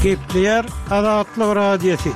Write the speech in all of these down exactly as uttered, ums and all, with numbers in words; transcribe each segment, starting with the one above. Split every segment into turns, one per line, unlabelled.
Kepler Azatlyk Radiosu.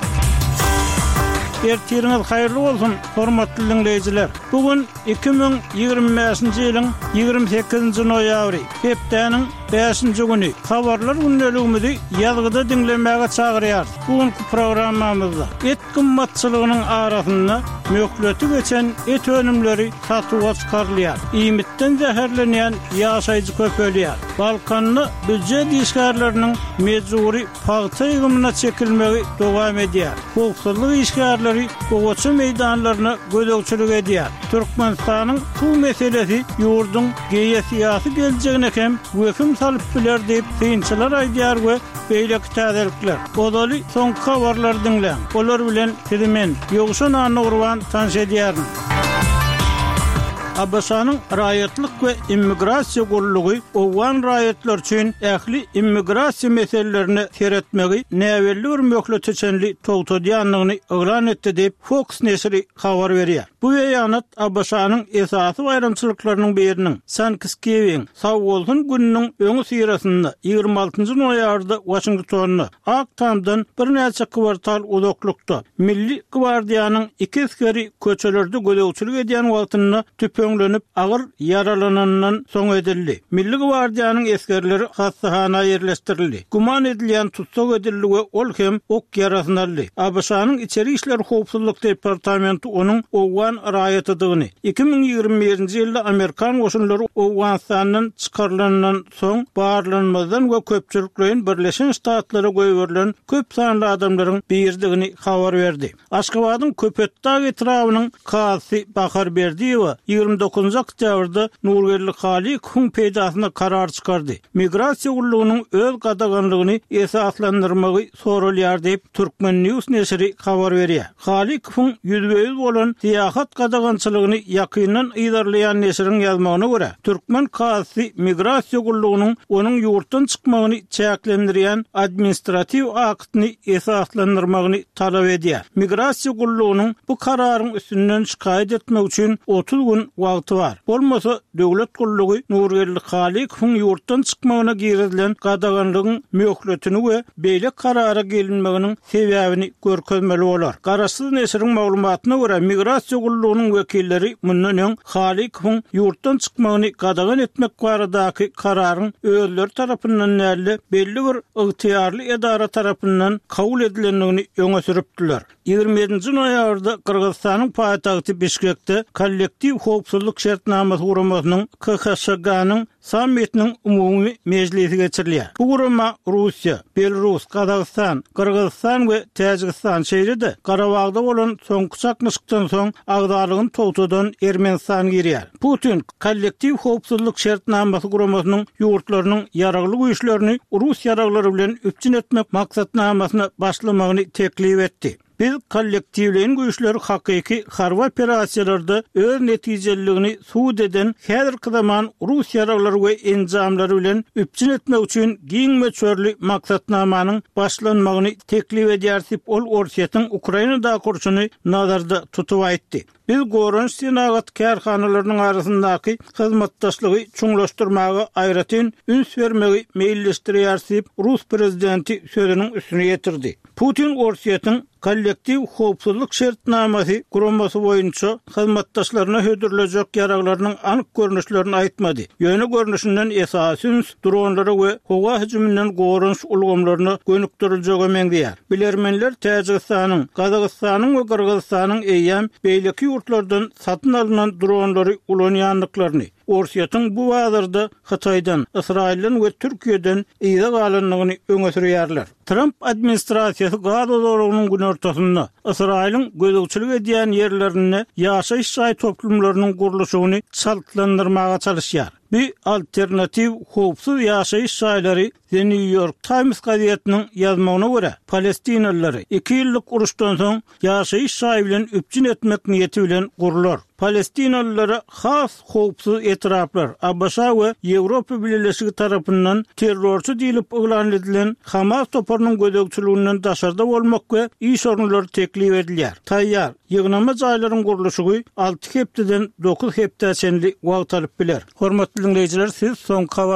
Ertiriniz hayırlı olsun, hormatly dinleyijiler. Bugün iki bin ýygrimi beşinji ýylyň ýygrimi sekizinji noýabry, hepdeniň beşinji güni. Habarlar gündeligimizi ýazgyda dinlemäge çagyrýar. Bugünkü programmamyzda et gymmatçylygynyň arasynda mökleti geçen et önümleri satyga çykarylýar. İýmitden zäherlenýän ýaşaýjy köpelýär. Balkanly büdjet işgärleriniň mejburi paýta ýygymyna çekilmegi dowam edýär. Howpsuzlyk işgärleri gowaçy meýdanlaryna gödөгçilik edýär. Türkmenistanyň bu meselesi ýurdun geýesiýasy geljegine hem weküm salyp biler diýip synçylar aýdýar we beýleki täzelikler. Godaly soňky habarlar dinleň. Olar bilen sizimen ýogşan anagurwan tanış edýärin. Abbasanyň raýatlyk we immigrasiýa gurulugy owan raýatlar üçin ähli immigrasiýa meselelerini seretmegi näwelli bir möhleteçenli togtadýanlygyny oglan etdi diýip Fox nesri habar berýär. Bu ýanat Abbasanyň esasy baýramçylyklarynyň biriniň Thanksgiving sawolsun gününiň öňü sirasynda ýygrimi altynjy noýabrda Washingtonyň Aktamdan bir näçe kwartal uzaklykda Milli Gwardiýanyň iki askeri köçelerde gödөгçilik edýän wagtyny tüpöňlenip agyr yaralanandan soň edildi. Milli Gwardiýanyň askerleri hastahana ýerleşdirildi. Guman edilýän tutsak edildi we ol hem ok yaralandy. Abbasanyň içeri işler howpsuzlyk departamenti onuň owan raýatydygyny iki bin ýygrimi birinji ýylda Amerikan goşunlary Owganistanyň çykarylanynyň soň barlanmadan we köpçüliklerin Birleşen Ştatlara göýberilen köp sanly adamlaryň birdigini habar berdi. Aşgabatyň Köpetdağ etrawynyň kasy Bahar Berdiýewa ýygrimi dokuzunjy oktýabrda Nurgelli Halik hun peýdasyna karar çykardy. Migrasiýa gurulugynyň öz gadaganlygyny esaslandyrmagy sorulýar diýip Türkmen News nesri habar berýär. Halik hun ýüzbeýiz bolan siýasat gadagançylygyny ýakyndan ýydarlaýan nesriň ýazmagyna görä, Türkmen kasy migrasiýa gurulugynyň onuň ýurtdan çykmagyny çäklendirýän administrativ aktny esaslandyrmagyny talap edýär. Migrasiýa gurulugynyň bu kararyň üstünden şikayet etmek üçin otuz gün wagty bar. Bolmasa döwlet gurulugy Nurgelli Halik hun ýurtdan çykmagyna girdilen gadaganlygyň möhletini we beýle karara gelinmeginiň sebäbini görkezmeli bolar. Garaşsyz nesriň maglumatyna görä migrasiýa gurulugynyň wekilleri mundan öň Halik hun ýurtdan çykmagyny gadagan etmek baradaky kararyň özleri tarapyndan näle belli bir ygtyýarly edara tarapyndan kabul edilendigini öňe sürüpdiler. ýygrimi ýedinji noýabrda Kyrgyzstanyň paýtagty Bişkekde kollektiv howpsuzlyk şertnamasy guramasynyň K H S G-nyň sammitiniň umumy mejlisi geçirilýär. Bu gurama Russiýa, Belarus, Kazakystan, Kyrgyzstan we Täjikistan şeýrede Garabagda bolan soňky çakmyşykdan soň agdalygyny togtadan Ermenistan girýär. Putin kollektiv howpsuzlyk şertnamasy guramasynyň ýurtlarynyň ýaragly güýçlerini Rus ýaraglary bilen üpçün etmek maksatnamasyna başlamagyny teklip etdi. Biz kollektivlerin güýçleri hakyky harba operasiýalarda öz netijeligini suwd eden häzirki zaman Rus ýaraglary we enjamlary bilen üpçün etmek üçin giňme çörli maksatnamanyň başlanmagyny teklip edýär diýip ol Orsiýatyň Ukrainada kurşuny nazarda tutup aýtdy. Biz gorunç synagat kärhanalarynyň arasyndaky hyzmatdaşlygy çuňlaşdyrmagy aýratyn üns bermegi meýilleşdirýär diýip Rus prezidenti sözüniň üstüne getirdi. Putin Orsiýatyň kollektiv howpsuzlyk şertnamasy guramasy boýunça hyzmatdaşlaryna hödürlejek ýaraglarynyň anyk görnüşlerini aýtmady. Ýöne görnüşinden esasyn dronlary we howa hüjümünden gorunç ulgamlaryny gönükdirilýäge meňdýär. Bilermenler Täjikistanyň, Kazakystanyň we Kyrgyzstanyň eýýän beýleki ýurtlardan satyn alynan dronlary ulanýanlyklaryny, Orsiýatyň bu wagtda Hytaýdan, Israilden we Türkiýeden ýa galanlygyny öňe sürýärler. Trump administrasiýasy Gaza zorugynyň gün ortasynda Israilin gödөгçilik edýän ýerlerini ýaşaýyş şaý toplumlarynyň gurulşyny çaltlandyrmaga çalışýar. Bir alternativ howpsuz ýaşaýyş şaýlary The New York Times gazetynyň ýazmagyna görä, Palestinalylary iki ýyllyk uruşdan soň ýaşaýyş şaý bilen üpçün etmek niýeti bilen gurular. Palestinalılara has howpsuz etraplar Abbasa we Ýewropa Birleşigi tarapyndan terrorçy diýilip oglan edilen Hamas toparynyň gödөгçiliginden daşarda bolmak we iş orunlary teklip edilýär. Taýýar ýygnama jaýlaryň gurulşy alty hepdeden dokuz hepde çenli wagt alyp biler. Hormatly dinleýijiler, siz soňky